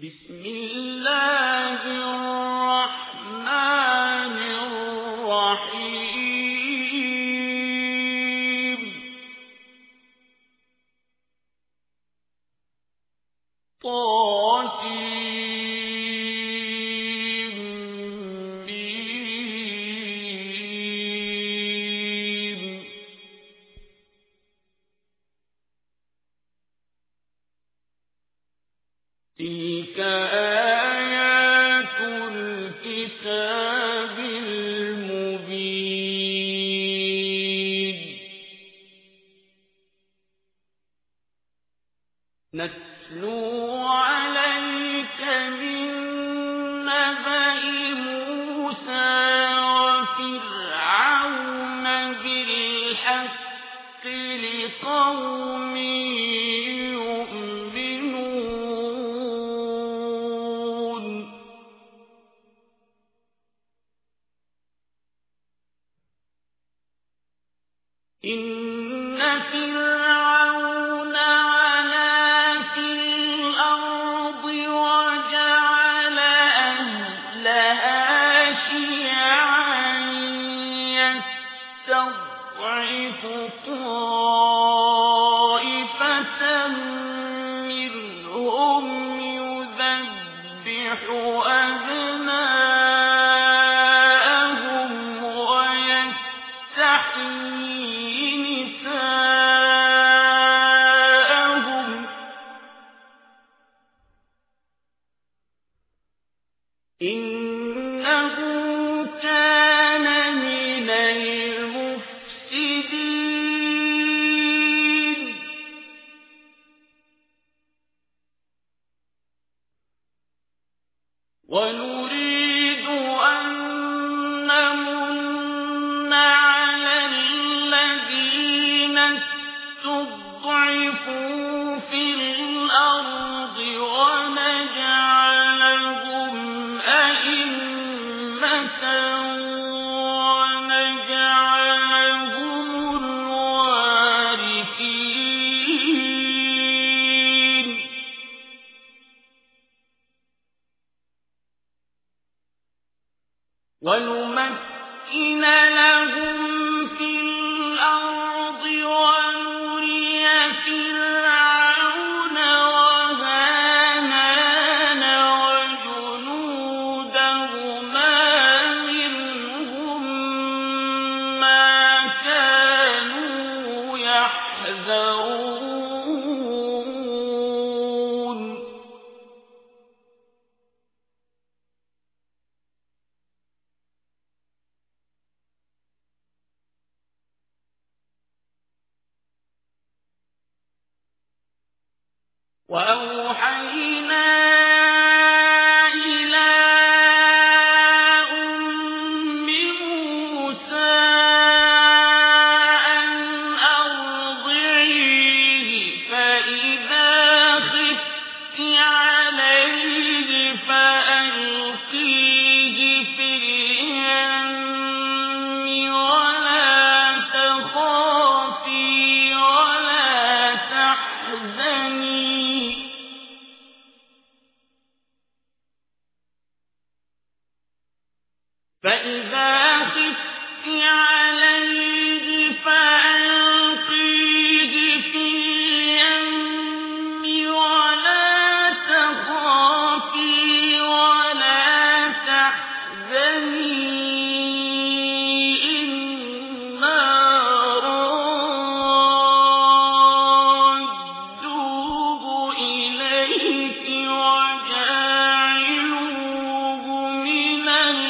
بسم الله الرحمن الرحيم تلك آيات الكتاب المبين نتلو عليك من نبأ موسى وفرعون بالحق لقوم إن فرعون علا في الأرض وجعل أهلها شيعا يستضعف طائفة منهم يذبح أبناءهم ويستحيي نساءهم إنه كان من المفسدين ونريد أن نمن على الذين استضعفوا في الأرض ونجعلهم أئمة ونجعلهم الوارثين ونمكن لهم في الأرض ونري فرعون وهامان وجنودهما منهم ما كانوا يحذرون وأوحينا إلى أم موسى أن أرضعيه فإذا خفت عليه فألقيه في اليم ولا تخافي ولا تحزني فإذا خفت عليه فألقيه في اليم ولا تخافي ولا تحزني إنا رادوه إليك وجاعلوه من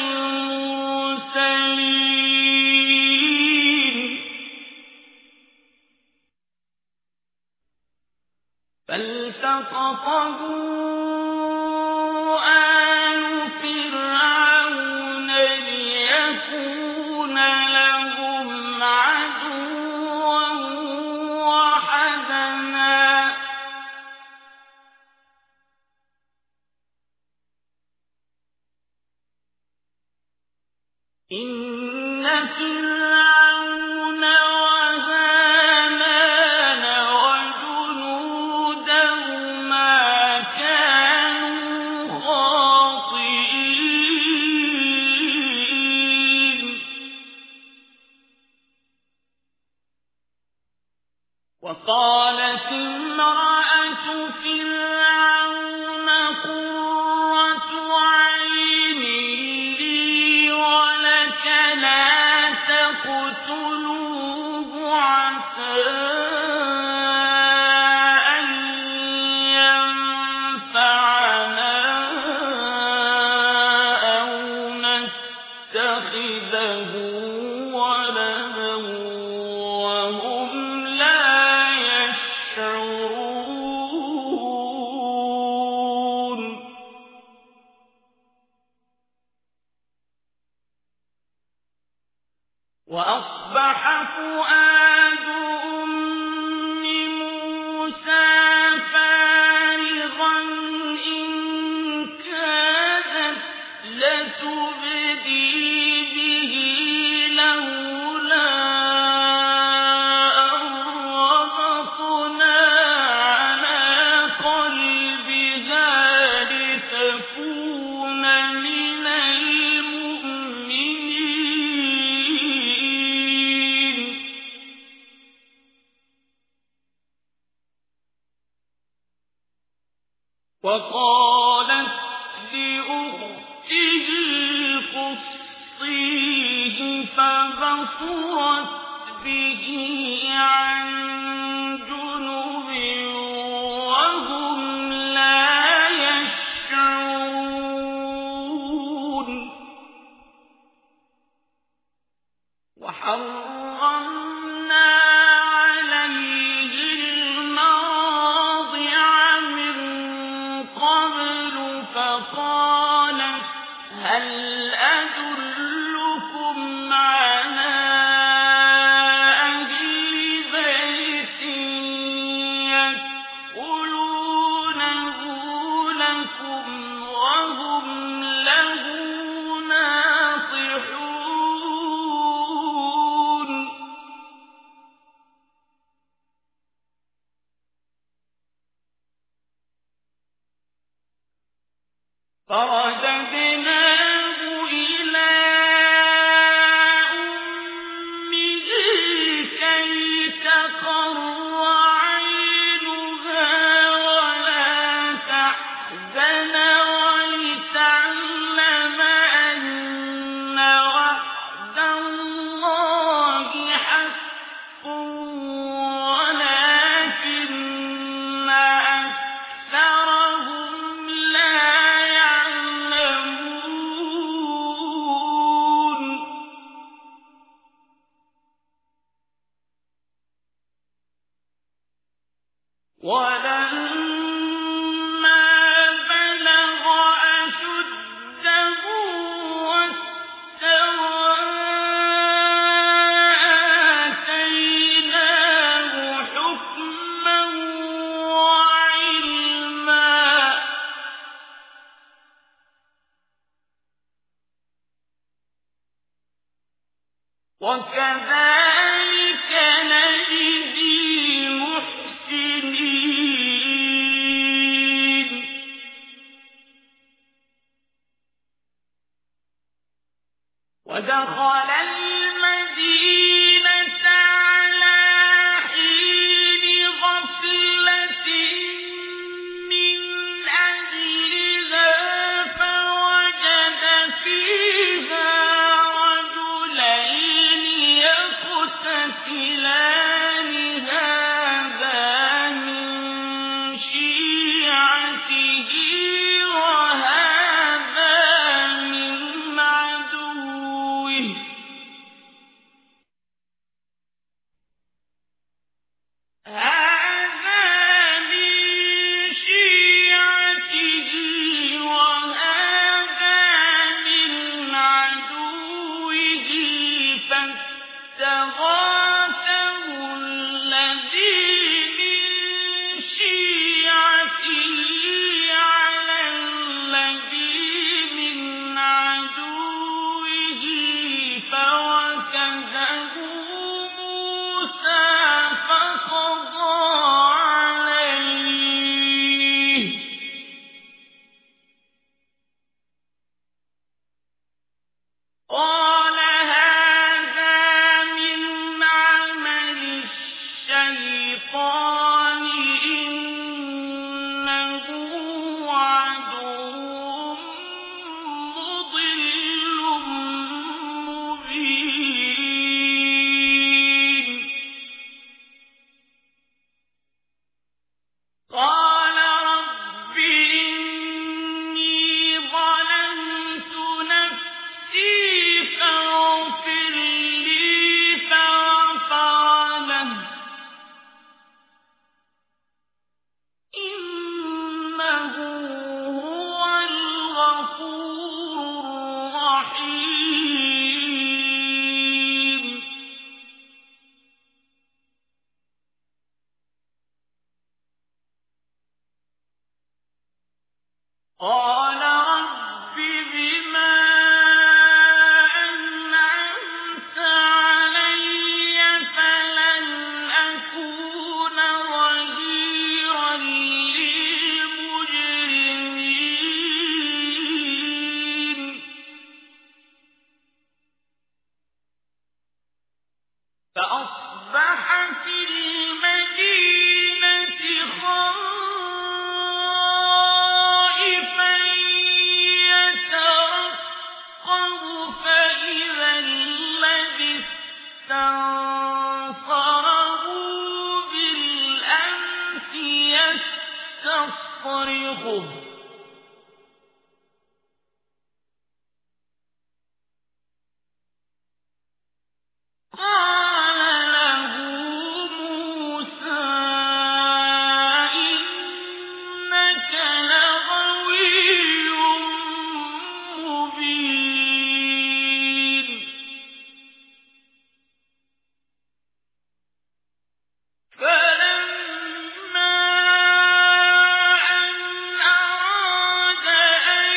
المرسلين فالتقطه آل فرعون ليكون لهم عدوا وحزنا إن فرعون وهامان وجنودهما كانوا قالت امرأة فرعون قرة عين لي ولك لا تقتلوه عسى أن ينفعنا أو نتخذه ولدا وهم لا يشعرون. وأصبح فؤاد أم موسى فارغا إن كادت لتبدي به لولا أن ربطنا على قلبها لتكون من المؤمنين. وقالت لأخته قصيه فبصرت به عن جنب وهم لا يشعرون. وحرمنا عليه المراضع من قبل فقالت هل أدلكم على أهل بيت يكفلونه لكم وهم له ناصحون. فرددناه إلى أمه كي تقر عينها ولا تحزن ولتعلم أن وعد الله حق ولكن أكثرهم لا يعلمون. ولما بلغ أشده واستوى آتيناه حكما وعلما. وكذلك نجزي المحسنين. ودخل المدينة على حين غفلة من أهلها فوجد فيها رجلين يقتتلان هذا من شيعته وهذا من عدوه قال رب بما أنعمت علي فلن أكون ظهيرا للمجرمين فأصبح في المدينة خائفا يترقب فإذا الذي استنصره بالأمس يستصرخه قال له موسى إنك لغوي مبين فلما أن أراد أن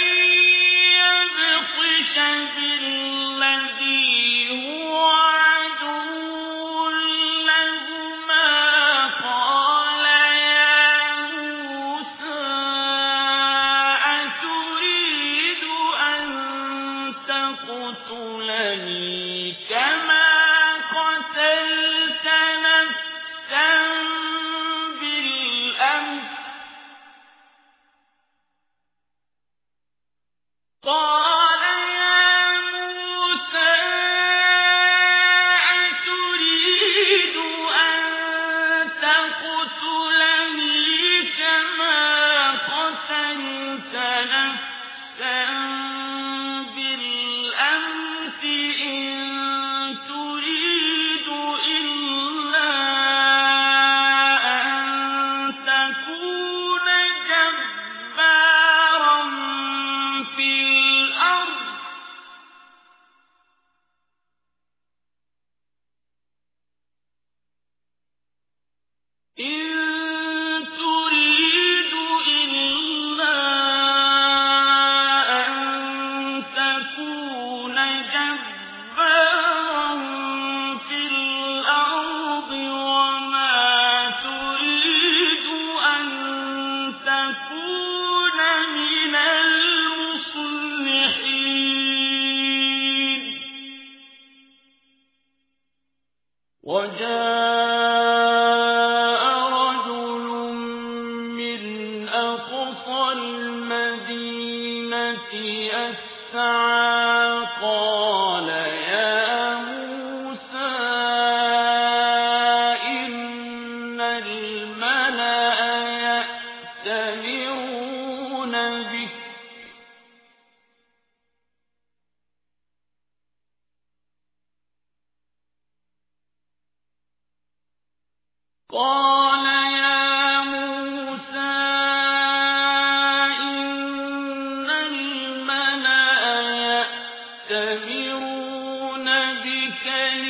يبطش بالذي هو عدو لهما قال يا موسى أتريد أن تقتلني كما قتلت نفسا بالأمس قال يا موسى أتريد أن تقتلني كما قتلت نفسا بالأمس إن تريد إلا أن تكون جبارا في الأرض إن تريد إلا أن تكون جبارا في الأرض وما تريد أن تكون من المصلحين وجاء رجل من أقصى المدينة يسعى قال يا موسى إن الملأ يأتمرون بك قال يا موسى إن الملأ يأتمرون بك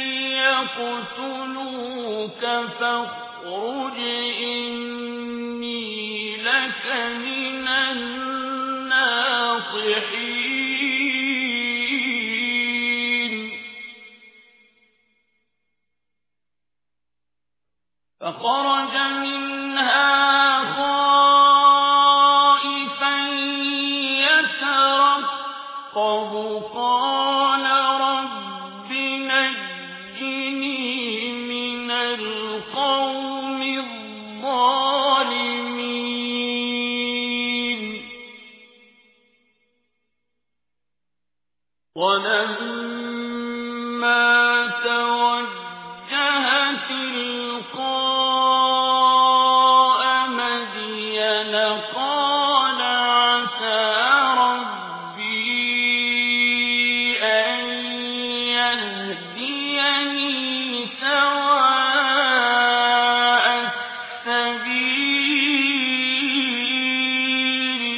ليقتلوك فاخرج إني لك من الناصحين فخرج منها خائفا يترقب قال رب نجني من القوم الظالمين ولما توجه تلقاء مدين قال عسى ربي أن يهديني سواء السبيل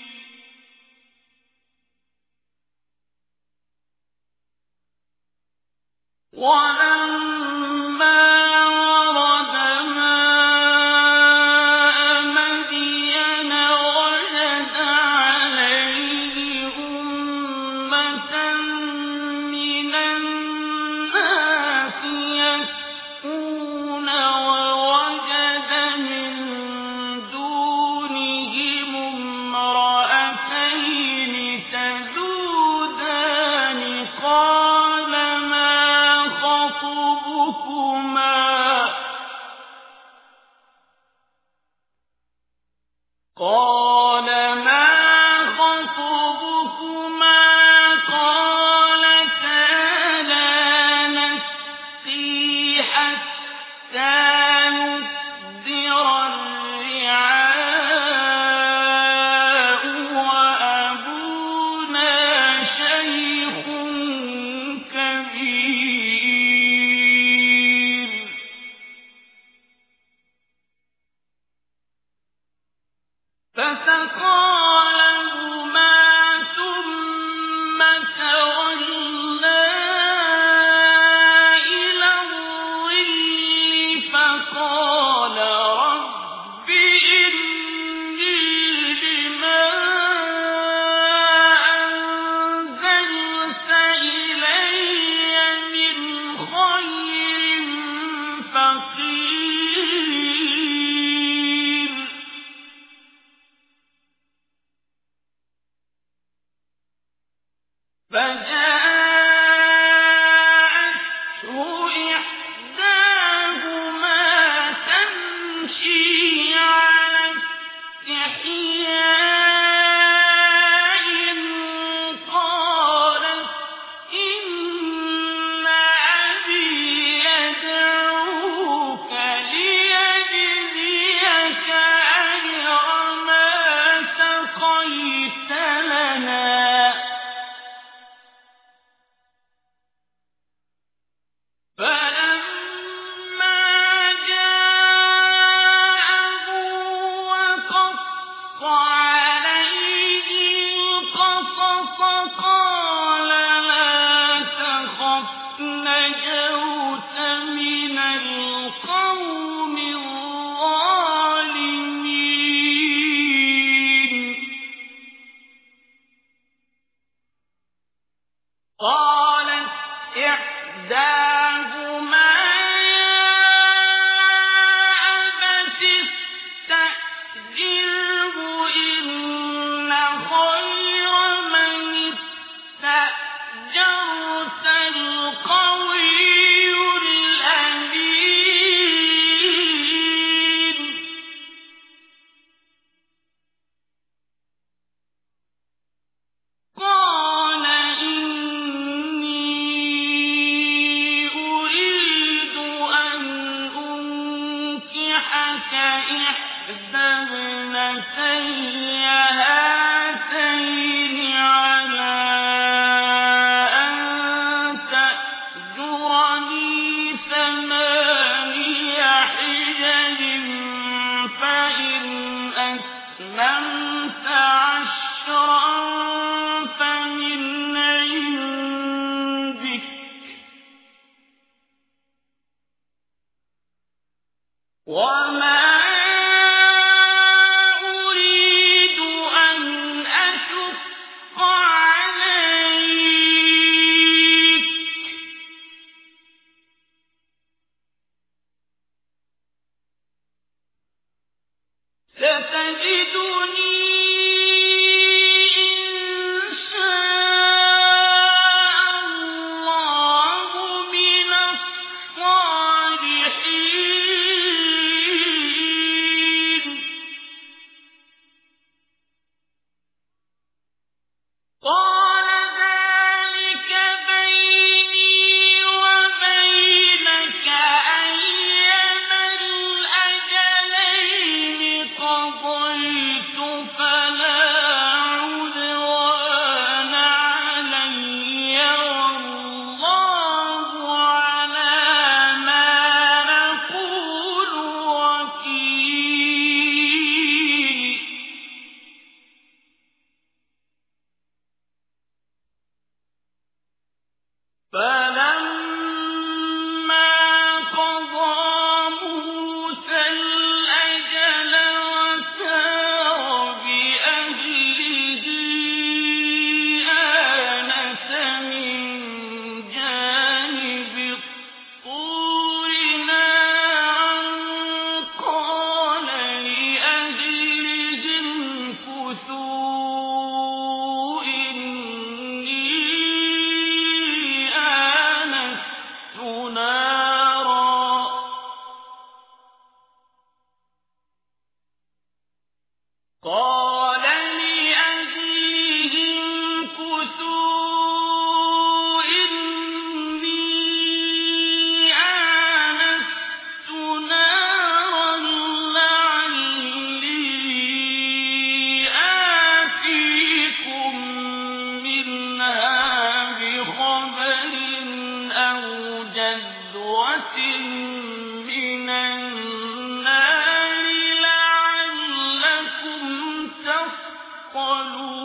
ولما ورد ماء مدين وجد خَطْبُكُمَا قَالَتَا لَا نَسْقِي حَتَّىٰ يُصْدِرَ الرِّعَاءُ وَأَبُونَا شَيْخٌ كَبِيرٌ فَسَقَىٰ لَهُمَا ثُمَّ تَوَلَّىٰ إِلَى الظِّلِّ فَقَالَ رَبِّ إِنِّي لِمَا أَنزَلْتَ إِلَيَّ مِنْ خَيْرٍ فَقِيرٌ فَجَاءَتْهُ إِحْدَاهُمَا تَمْشِي عَلَى اسْتِحْيَاءٍ قَالَتْ إِنَّ أَبِي يَدْعُوكَ لِيَجْزِيَكَ أَجْرَ مَا سَقَيْتَ لَنَا فَلَمَّا جَاءَهُ وَقَصَّ عَلَيْهِ الْقَصَصَ قَالَ لَا تَخَفْ نَجَوْتَ مِنَ الْقَوْمِ الظَّالِمِينَ قَالَتْ إِحْدَاهُمَا يَا أَبَتِ اسْتَأْجِرْهُ إِنَّ خَيْرَ مَنِ اسْتَأْجَرْتَ الْقَوِيُّ الْأَمِينُ قَالَ إِنِّي أُرِيدُ أَنْ أُنكِحَكَ إِحْدَى ابْنَتَيَّ هَاتَيْنِ عَلَىٰ أَن تَأْجُرَنِي ثَمَانِيَ حِجَجٍ فَإِنْ أَتْمَمْتَ عَشْرًا فَمِنْ عِندِكَ وَمَا أُرِيدُ أَنْ أَشُقَّ عَلَيْكَ سَتَجِدُنِي إِن شَاءَ اللَّهُ مِنَ الصَّالِحِينَ قَالَ ذَٰلِكَ بَيْنِي وَبَيْنَكَ أَيَّمَا الْأَجَلَيْنِ قَضَيْتُ فَلَا عُدْوَانَ عَلَيَّ وَاللَّهُ عَلَىٰ مَا نَقُولُ وَكِيلٌ فَلَمَّا قَضَىٰ مُوسَى الْأَجَلَ وَسَارَ بِأَهْلِهِ آنَسَ مِن جَانِبِ الطُّورِ نَارًا قَالَ لِأَهْلِهِ امْكُثُوا إِنِّي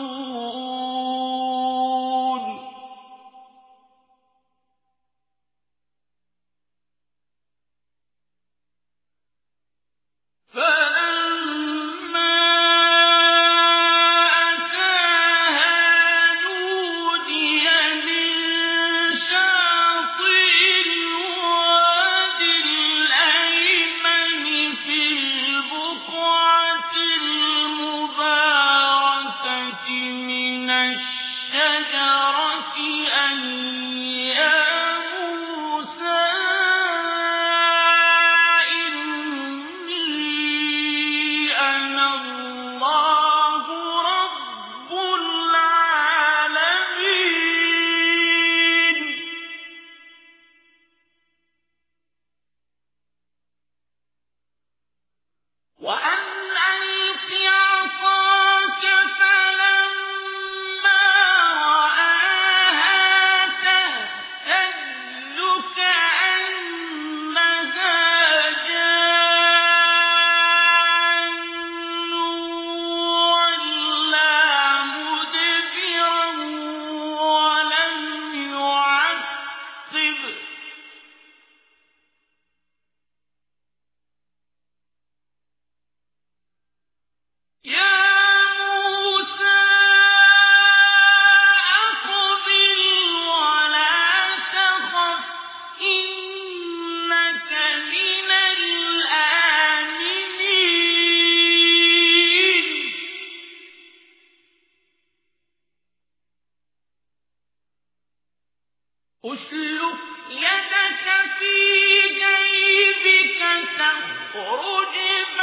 أسلك يدك في جيبك تخرج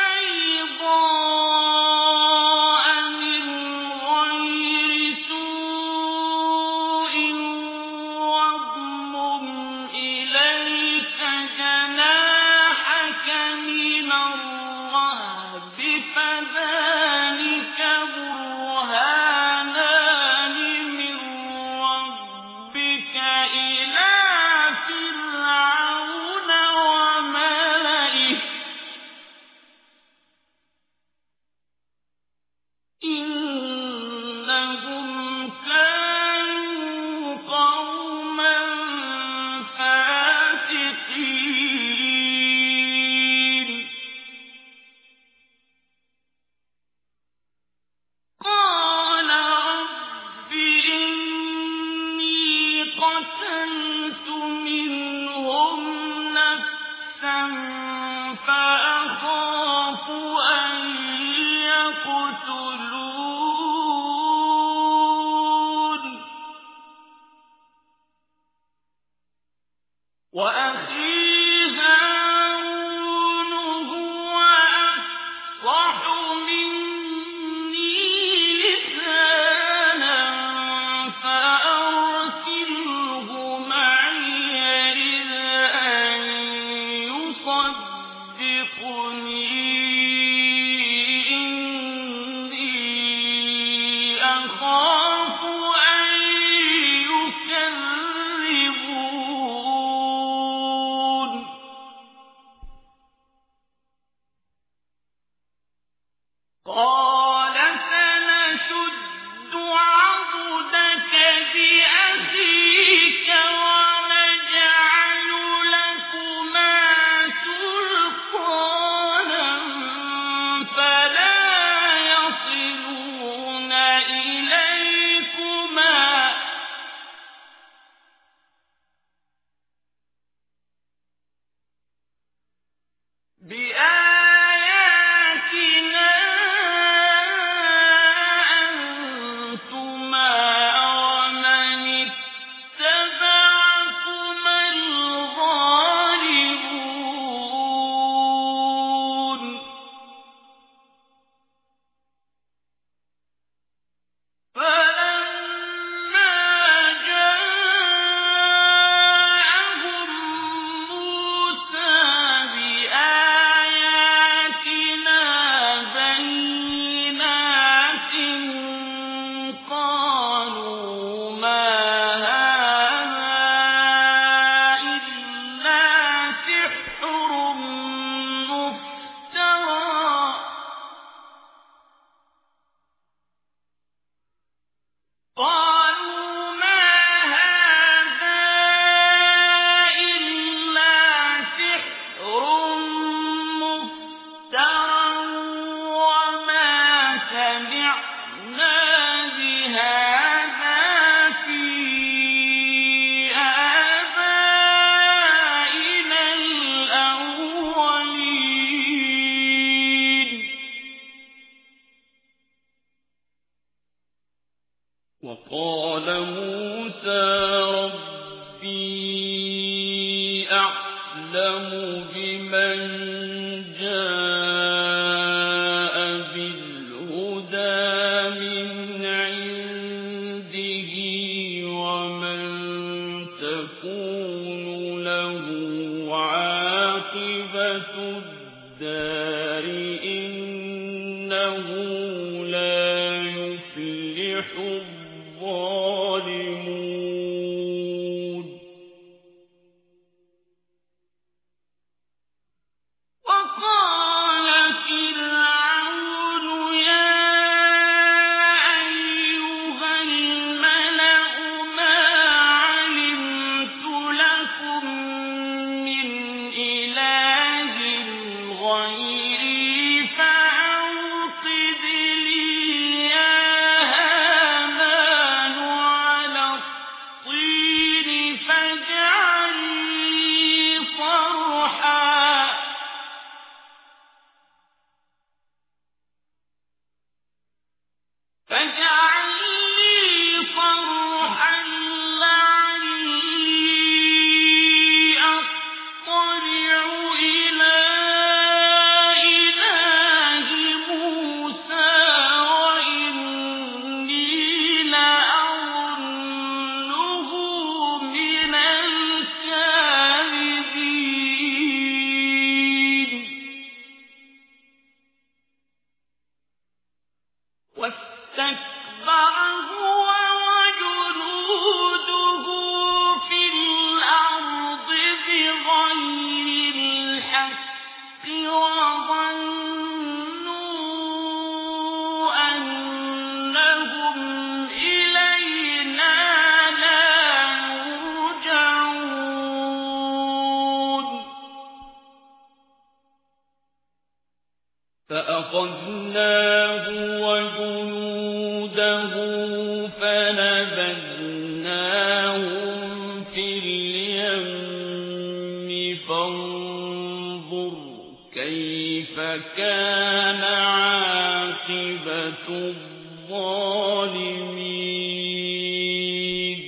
بيضاء من غير سوء واضمم إليك جناحك من الرهب فذلك برهانان من ربك إلى فرعون وملئه إنهم كانوا قوما فاسقين قال رب إني قتلت منهم نفسا فأخاف أن يقتلون وأخي هارون هو أفصح مني لسانا فأرسله معي رد أن يصدقني إني أخاف أن يكذبون قال سنشد عضدك بأخيك ونجعل لكما سلطانا فلا يصلون إليكما قالوا ما هذا إلا سحر مفترى وما سمعنا بهذا في آبائنا الأولين وقال موسى ربي أعلم بمن جاء بالهدى من عنده ومن تكون له عاقبة الدار إنه لا يفلح الظالمون وقال فرعون يا أيها الملأ ما علمت لكم من إله غيري فأوقد لي يا هامان على الطين فاجعل لي صرحا لعلي أطلع إلى إله موسى وإني لأظنه من الكاذبين واستكبر هو وجنوده في الأرض بغير الحق وظنوا أنهم إلينا لا يرجعون فأخذناه وجنوده فنبذناهم في اليم فانظر كيف كان عاقبة الظالمين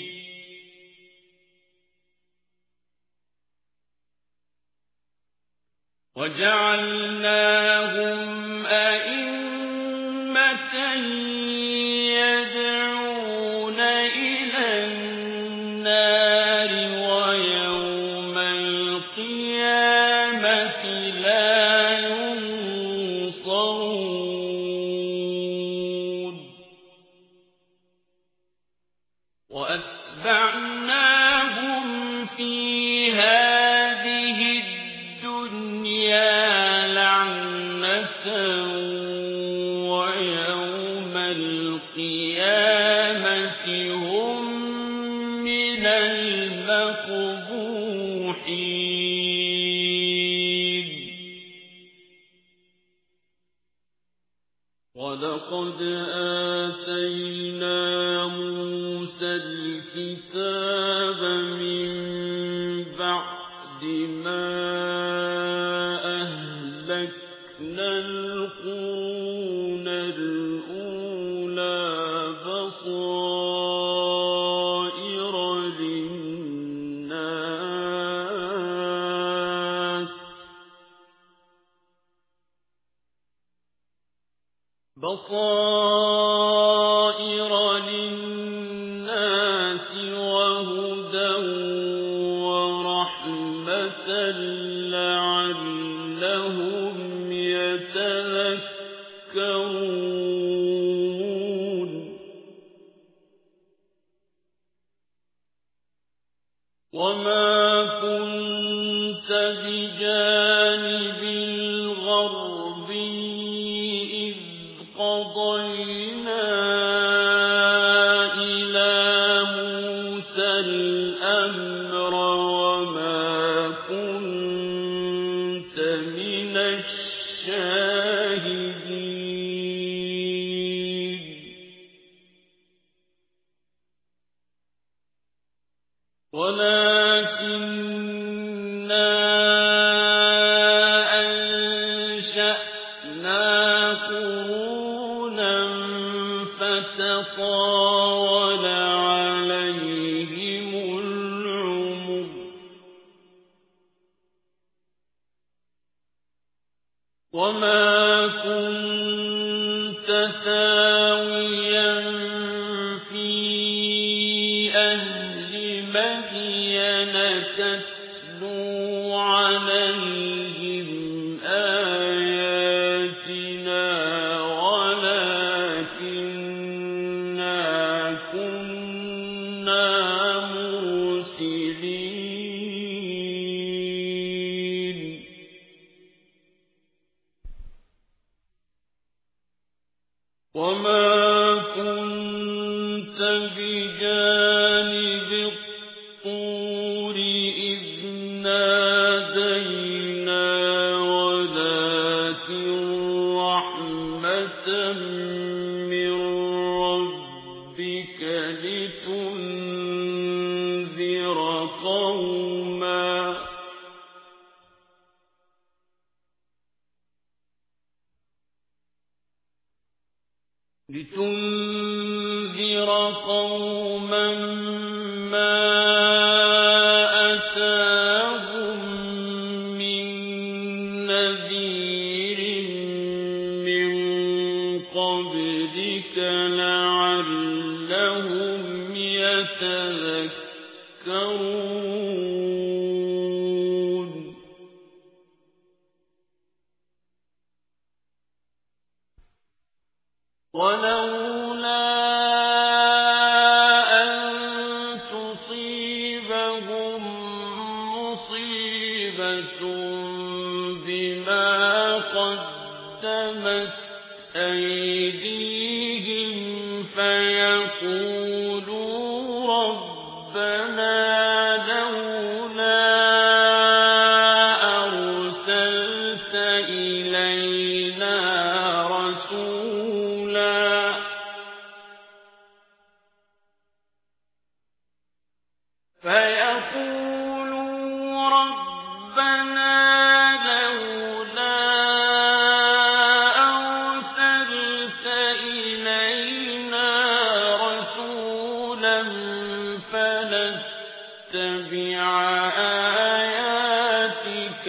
وجعلناهم أئمة يدعون إلى النار ويوم القيامة لا ينصرون وأتبعناهم في هذه الدنيا لعنة ويوم القيامة هم من المقبوحين ولقد آتينا موسى الكتاب من بعد ما أهلكنا القرون الأولى بصائر للناس وهدى ورحمة لعلهم يتذكرون وما كنت بجانب الغربي إذ قضينا إلى ولكننا أنشأنا قرونا فتطاول عليهم العمر وما كنت ثاويا في أهل مدين تتلو عليهم آياتنا ولكننا كنا مرسلين وما كنت بجانب الطور إذ نادينا ولكن رحمة من ربك لتنذر قوما ما أتاهم من نذير من قبلك لعلهم يتذكرون ولولا أن تصيبهم مصيبة بما قدمت أيديهم فيقولوا ربنا لولا أرسلت إلينا رسولا فنتبع آياتك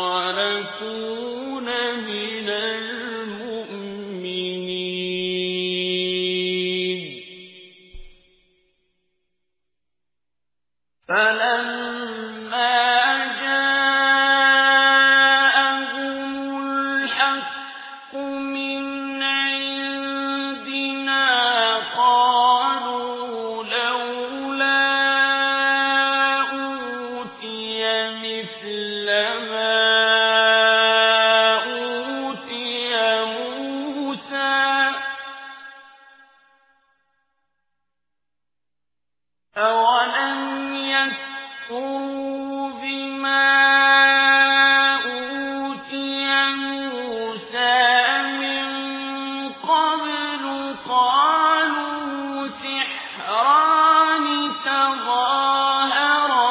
ونكون من المؤمنين فلما جاءهم الحق من عندنا قالوا لولا أوتي مثل ما أوتي موسى أولم يكفروا بما أوتي موسى من قبل قالوا سحران تظاهرا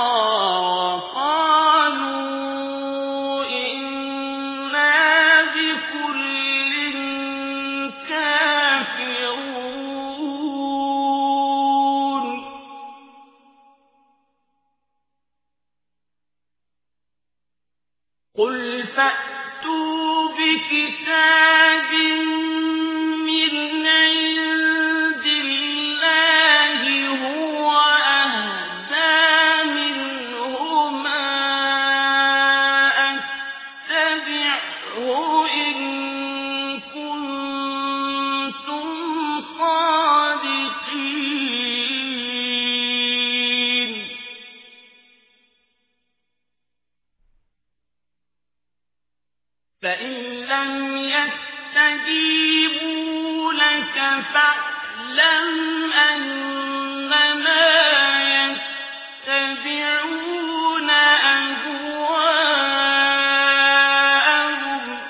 وقالوا إنا بكل كافرون قل فأتوا بكتاب من عند الله هو أهدى منهما أتبعه إن كنتم صادقين فإن لم يستجيبوا لك فاعلم أنما يتبعون أهواءهم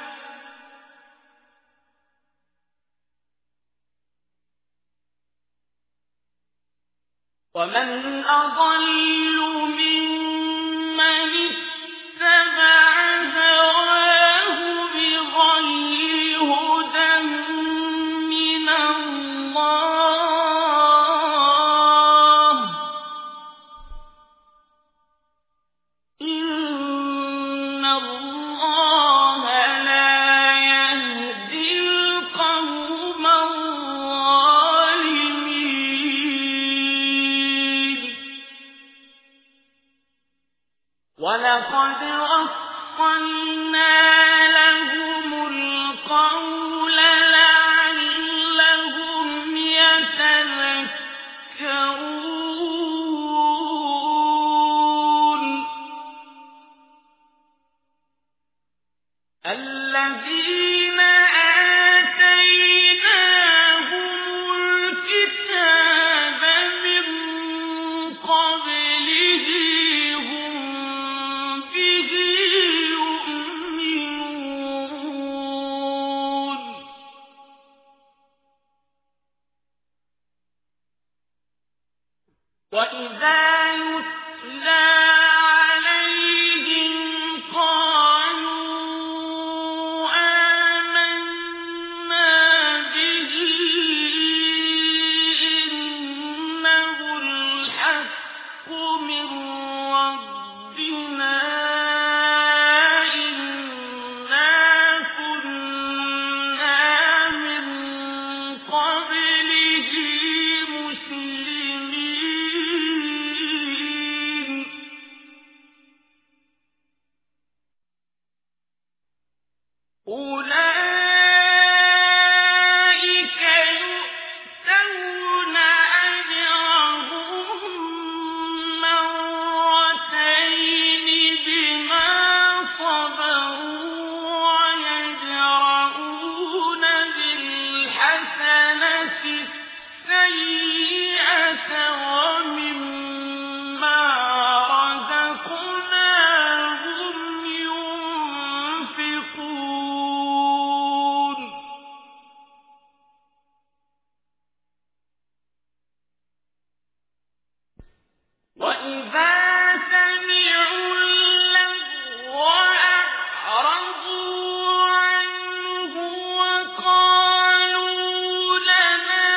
ومن أضل ممن اتبع هواه بغير هدى من الله إن الله لا يهدي القوم الظالمين ولقد وصلنا لهم القول لعلهم يتذكرون الذين آتيناهم الكتاب من قبله هم به يؤمنون وإذا يتلى عليهم قالوا آمنا به إنه الحق من ربنا إنا كنا من قبله مسلمين أولئك يؤتون أجرهم مرتين بما صبروا ويدرؤون بالحسنة السيئة ومما رزقناهم ينفقون وإذا سمعوا اللغو أعرضوا عنه وقالوا لنا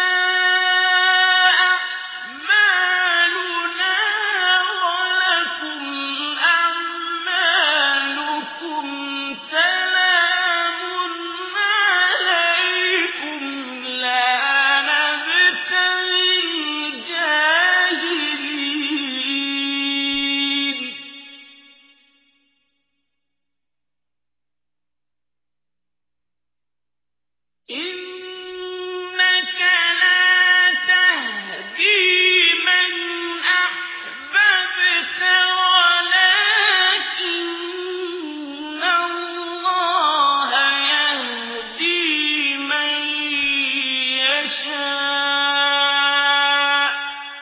أعمالنا ولكم أعمالكم سلام عليكم لا نبتغي الجاهلين إنك لا تهدي من أحببت ولكن الله يهدي من يشاء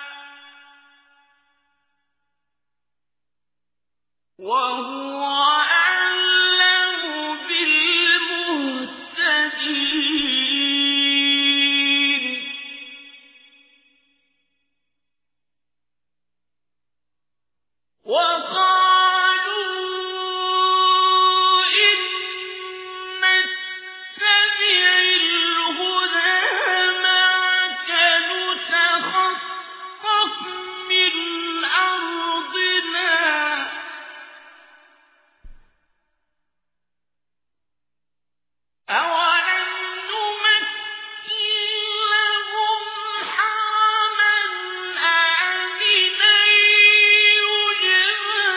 وهو أعلم بالمهتدين وقالوا إن نتبع الهدى معك نتخطف من أرضنا أولم نمكن لهم حرما آمنا يجبى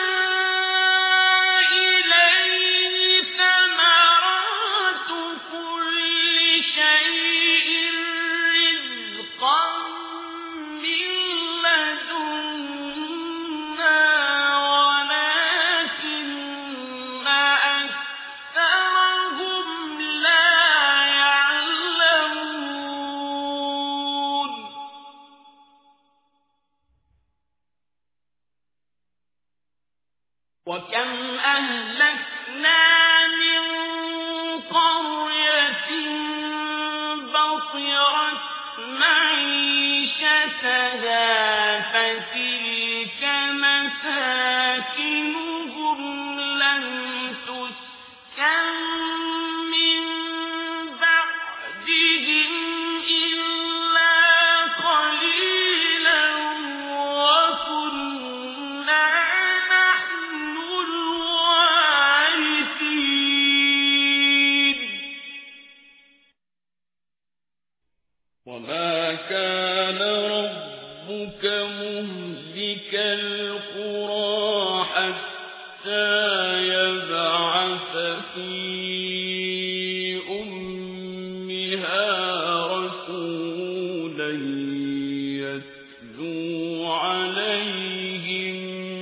إليه ثمرات كل شيء رزقا من لدنا ولكن أكثرهم لا يعلمون وكم أهلكنا من قرية بطرت معيشتها ربك مهلك القرى حتى يبعث في أمها رسولا يتلو عليهم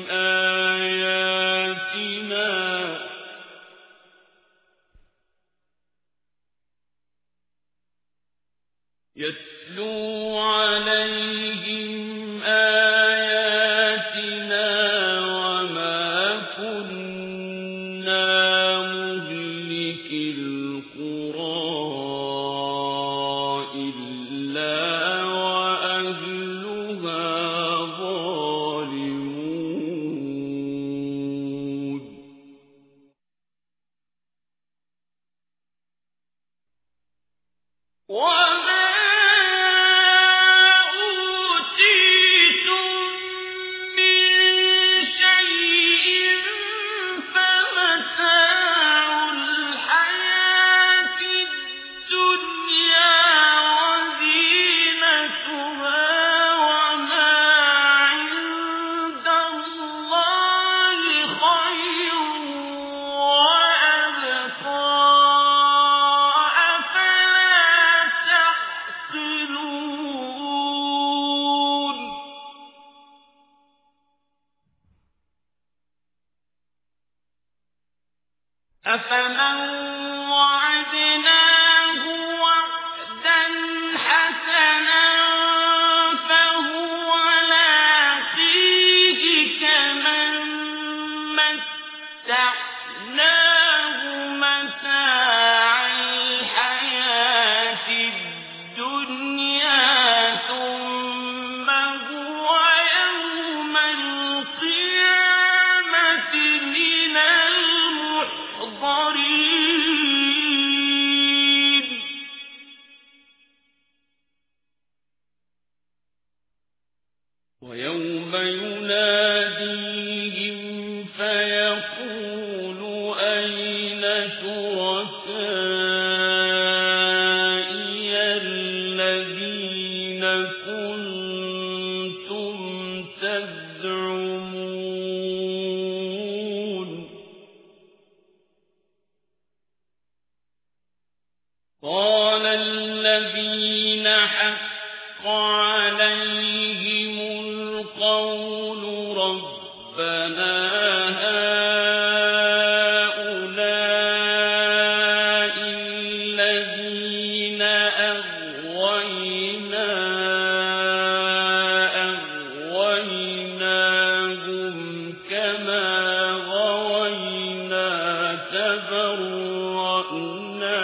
آياتنا وما كنا مهلك القرى إلا وأهلها ظالمون أفمن وعدناه وعدا حسنا فهو لاقيه كمن متعناه متاع الحياة الدنيا ثم هو يوم القيامة من المحضرين ويوم يناديهم فيقول أين شركائي الذين كنتم تزعمون قال الذين حق عليهم القول ربنا هؤلاء الذين أغويناهم كما غوينا تبرأنا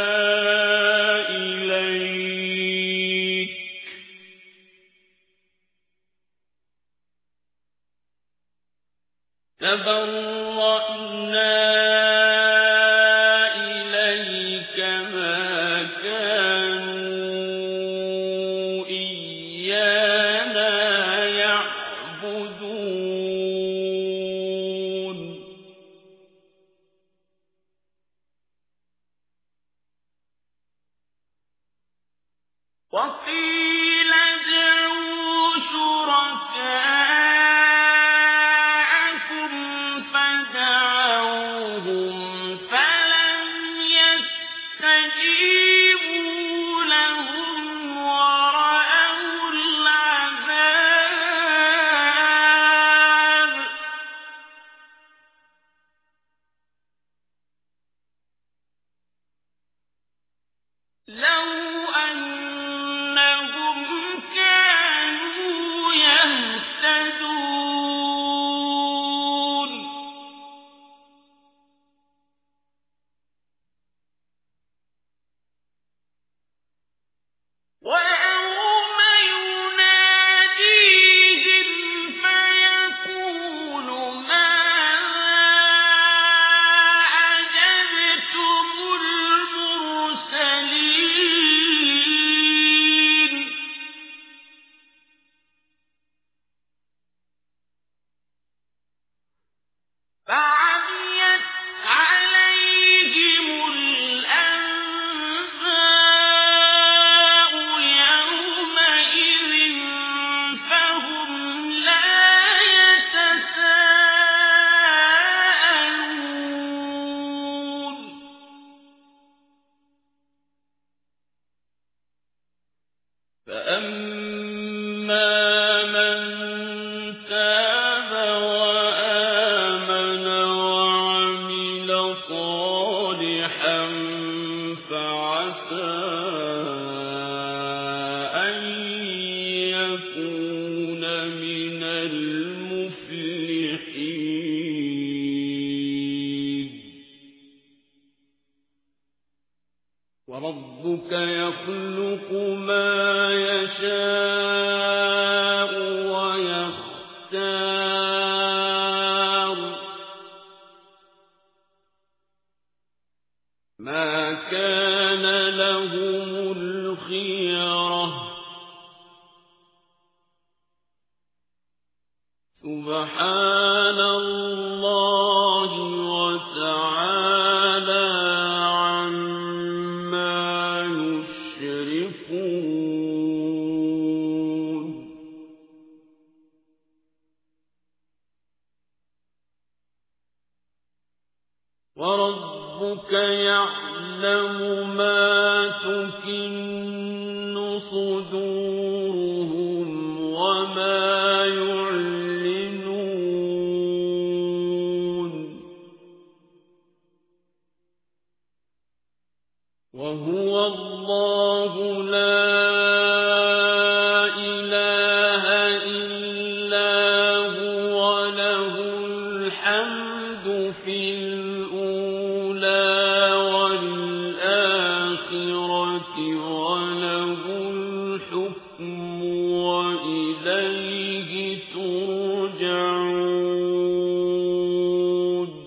إليك ما كانوا إيانا يعبدون وقيل ادعوا شركاءكم فدعوهم فلم يستجيبوا لهم ورأوا العذاب تكون من المفلحين وربك يخلق ما يشاء ويختار ما كان لهم الخيرة سبحان الله وتعالى عما يشركون وربك يعلم ما تكن صدورهم وما يعلنون وهو الله لا إله إلا هو له الحمد في وله الحكم وإليه ترجعون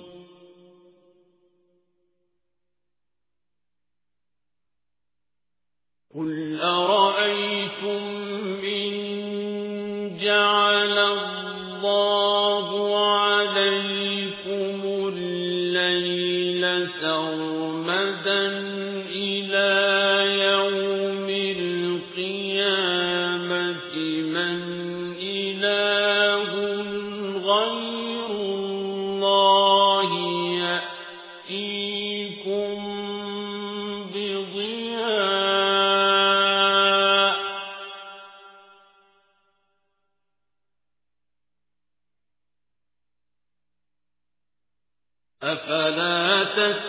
قل أرأيتم إن جعل الله عليكم الليل سرمدا إلى يوم القيامة من إله غير الله يأتيكم بضياء أفلا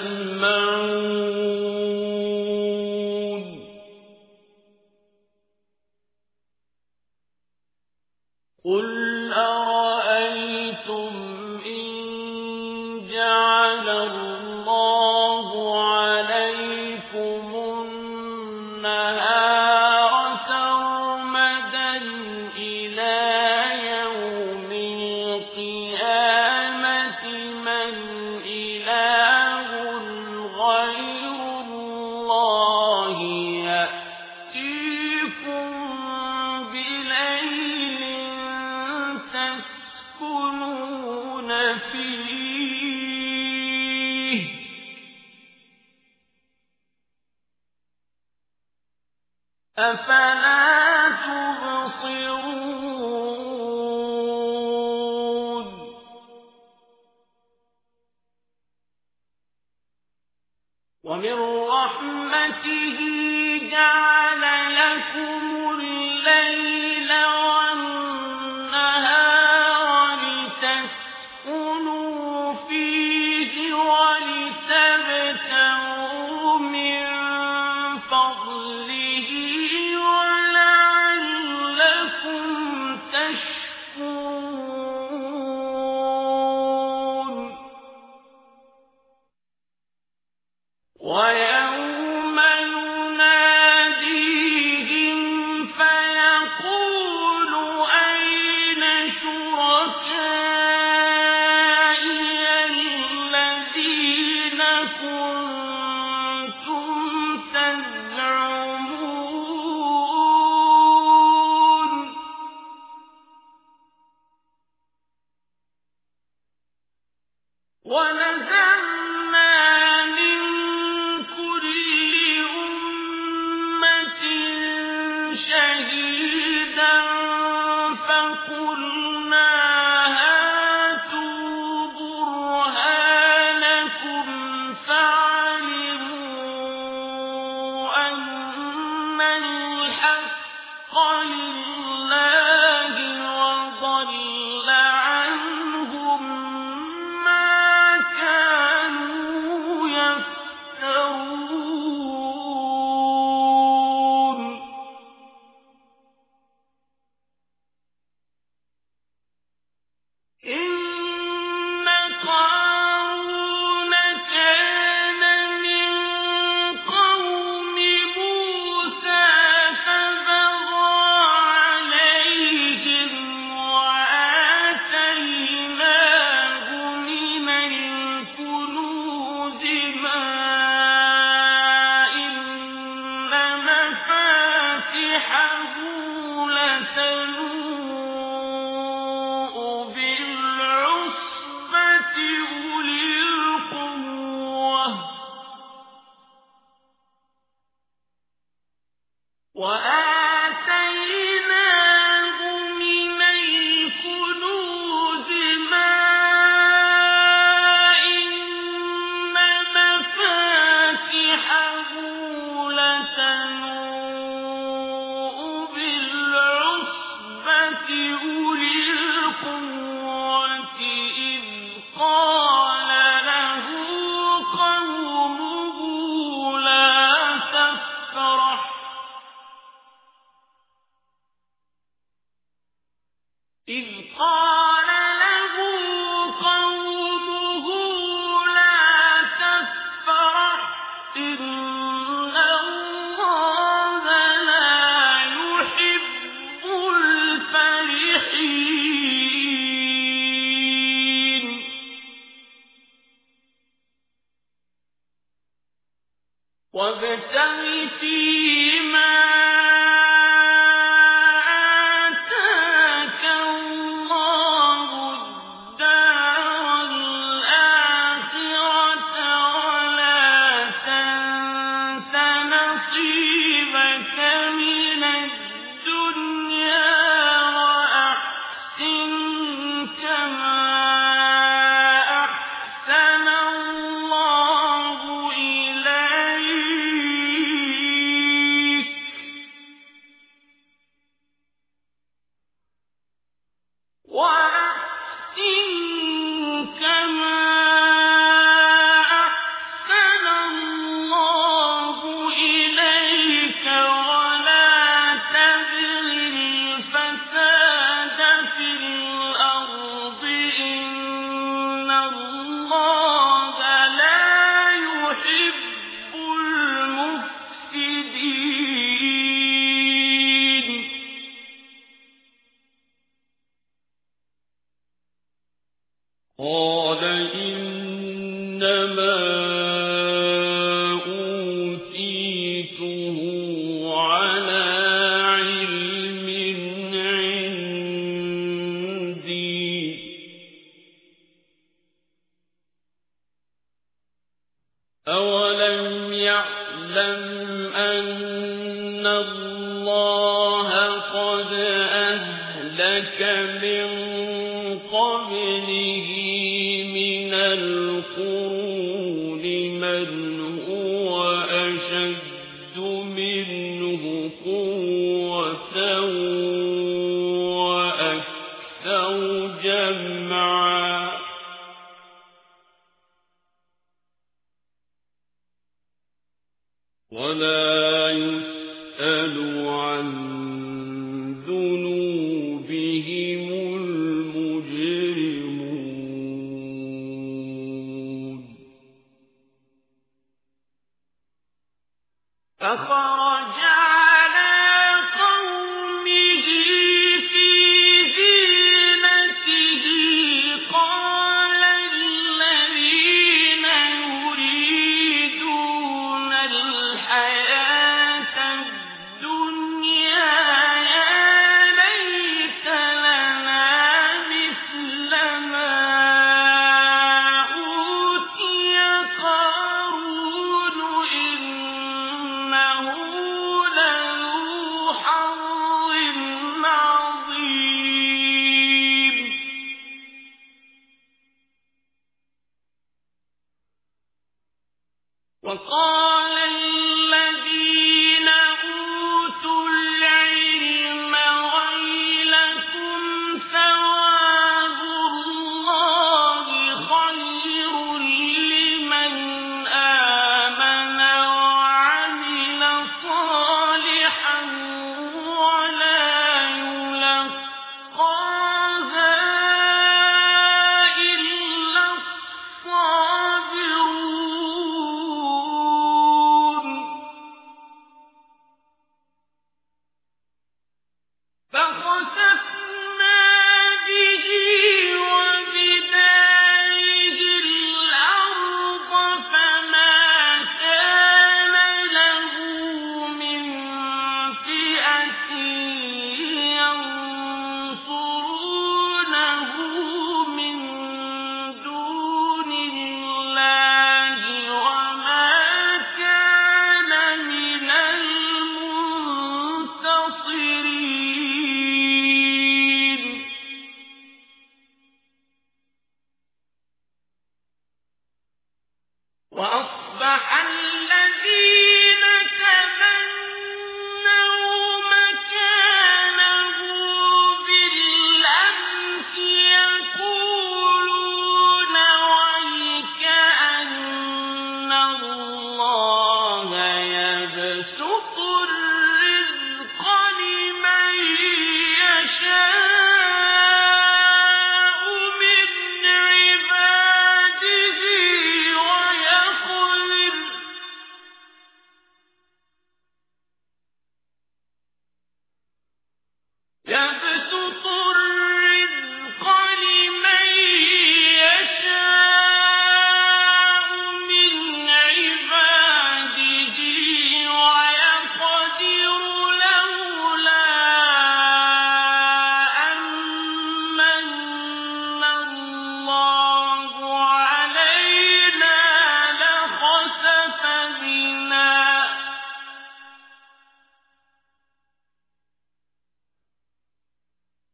تسمعون قل أرأيتم إن جعل الله عليكم النهار سرمدا إلى يوم القيامة من إله غير الله يأتيكم بليل تسكنون فيه أفلا تبصرون ومن رحمته جعل لكم الليل والنهار لتسكنوا فيه ولتبتغوا من فضله ولعلكم تشكرون ويوم يناديهم فيقول أين شركائي الذين كنتم تزعمون ونزعنا من كل أمة شهيدا فقلنا هاتوا برهانكم فعلموا أن الحق لله وضل عنهم ما كانوا يفترون. إن قارون كان من قوم موسى فبغى عليهم وآتيناه من الكنوز ما إن مفاتحه لتنوء بالعصبة أولي القوة وآتيناه من الكنوز ما إن مفاتحه لتنوء بالعصبة أولي القوة إذ قال له قومه لا تفرح إن الله لا يحب الفرحين وابتغ فيما آتاك الله الدار الآخرة ولا تنس نصيبك من الدنيا وأحسن كما أحسن الله إليك ولا تبغ الفساد في الأرض إن الله لا يحب المفسدين قال إنما أوتيته على علم عندي أولم يعلم أن الله قد أهلك من قبله من القرون من هو أشد منه قوة وأكثر جمعا ولا يسأل عن ذنوبهم المجرمون فخرج على قومه في زينته قال الذين يريدون الحياة الدنيا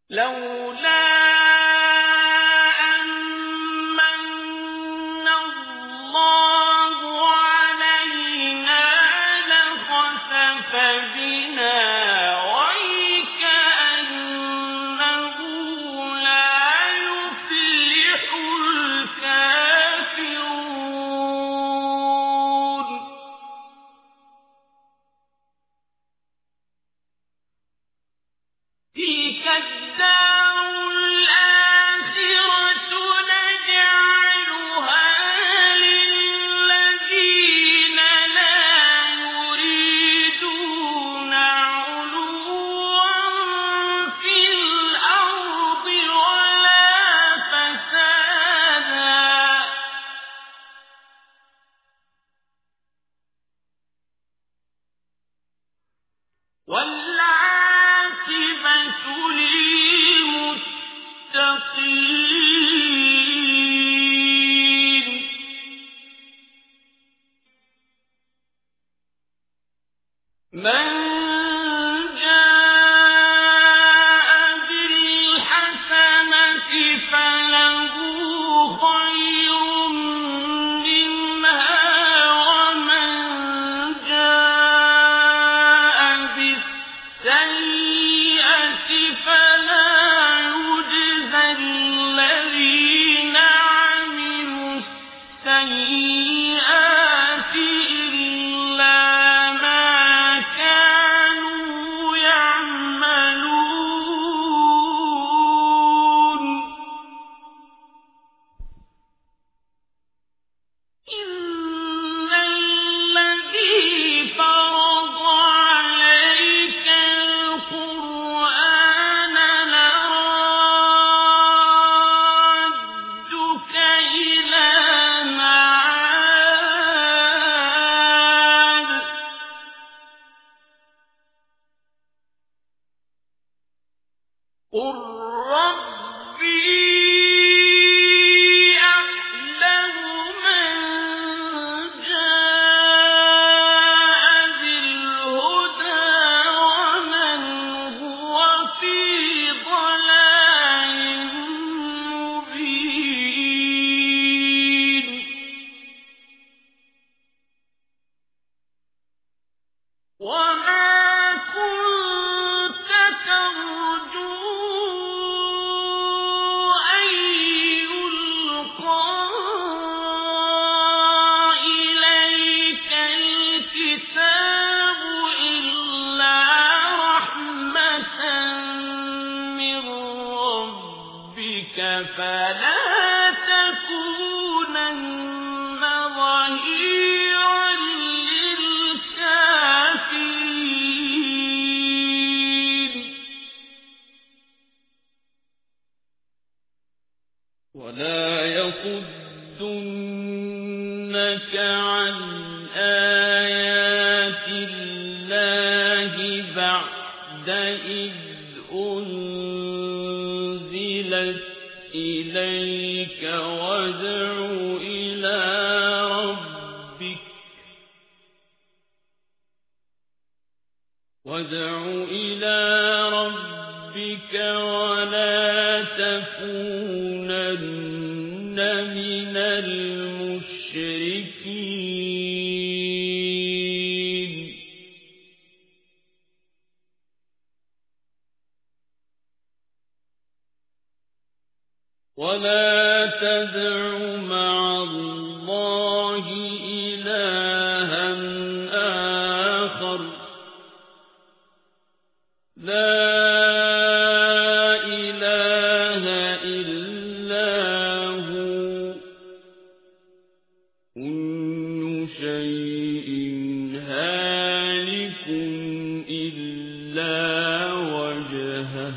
لولا أمن الله علينا لخسف بنا وكأنه لا يفلح الكافرون تلك الدار الآخرة نجعلها للذين لا يريدون علوا في الأرض ولا فسادا والعاقبة للمتقين من جاء بالحسنة فله خير منها ومن جاء بالسيئة فلا يجزى الذين عملوا السيئات إلا ما كانوا يعملون إن الذي فرض عليك القرآن لرادك إلى معاد قل ربي أعلم من جاء بالهدى ومن هو في ضلال مبين وما كنت ترجو أن يلقى إليك الكتاب إلا رحمة من ربك فلا تكونن ظهيرا للكافرين ولا يصدنك عن آيات الله بعد إذ أنزلت إليك وادع إلى ربك ولا تكونن من المشركين ولا تدع مع الله إلها آخر لا إله إلا هو كل شيء هالك إلا وجهه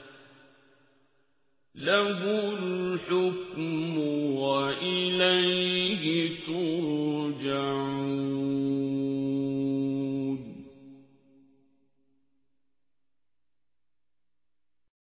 له الحكم وإليه ترجعون